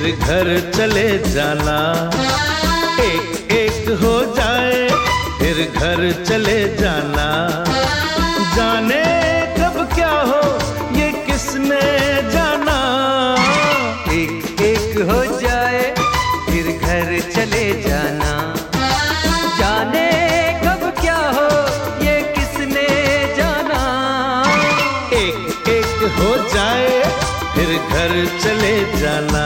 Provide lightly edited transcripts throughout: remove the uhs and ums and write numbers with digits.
फिर घर चले जाना। एक एक हो जाए फिर घर चले जाना। जाने कब क्या हो ये किसने जाना। एक एक हो जाए फिर घर चले जाना। जाने कब क्या हो ये किसने जाना। एक एक हो जाए फिर घर चले जाना।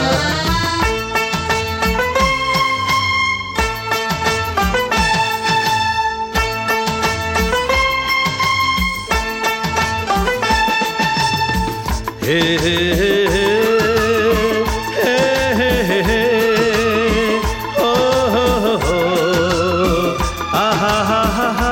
हे हे हे हे हे हे ओ हो आहा हा हा हा।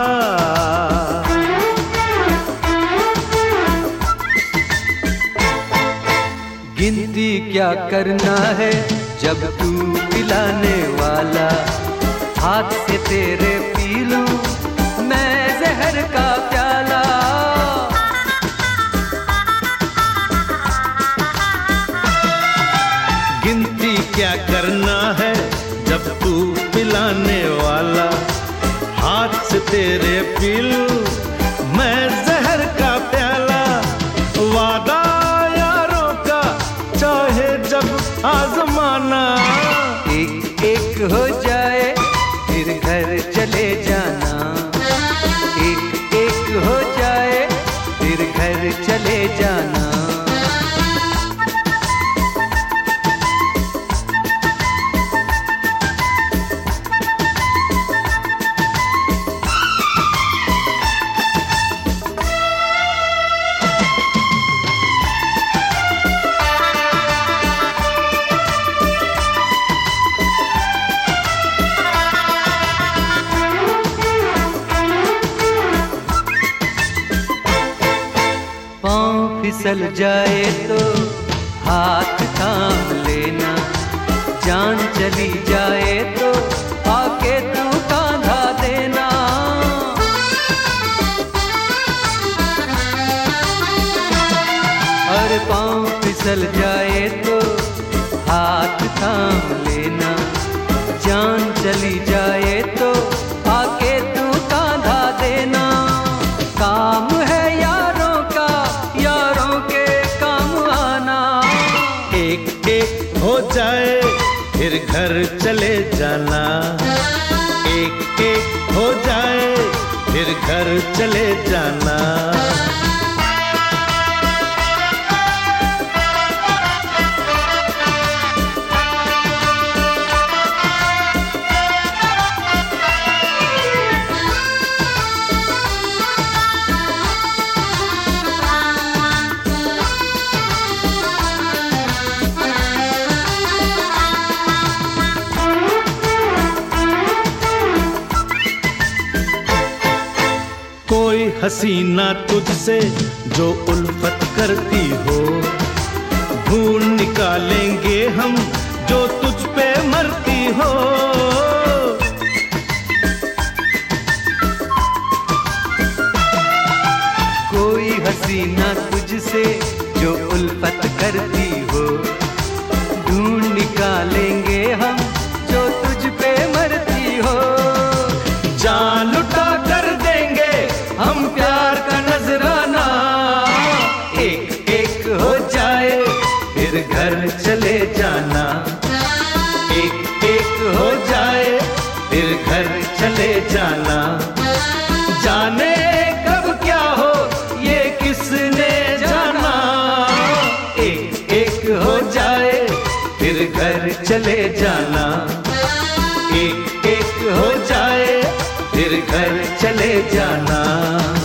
गिनती क्या करना है जब तू पिलाने वाला। हाथ से तेरे पी लूं मैं जहर का प्याला। गिनती क्या करना है जब तू पिलाने वाला। हाथ से तेरे पी लूं मैं जहर का प्याला। वादा यारों का चाहे जब आजमाना। एक एक हो जाए फिर घर चले जाना। एक एक हो जाए फिर घर चले जाना। पाँव फिसल जाए तो हाथ थाम लेना। जान चली जाए तो आके तू कांधा देना। और पाँव फिसल जाए तो हाथ थाम लेना। जान चली जाए तो आके तू कांधा देना। काम है यारों का यारों के काम आना। एक एक हो जाए फिर घर चले जाना। एक एक हो जाए फिर घर चले जाना। कोई हसीना तुझसे जो उल्फत करती हो। ढूंढ निकालेंगे हम जो तुझ पे मरती हो। कोई हसीना तुझसे जो उल्फत करती हो। ढूंढ निकालेंगे हम जो तुझ पे मरती हो। जान लुटा कर देंगे हम प्यार का नजराना। एक एक हो जाए फिर घर चले जाना। एक एक हो जाए फिर घर चले जाना। जाने कब क्या हो ये किसने जाना। एक एक हो जाए फिर घर चले जाना। एक एक हो जाए फिर घर चले जाना।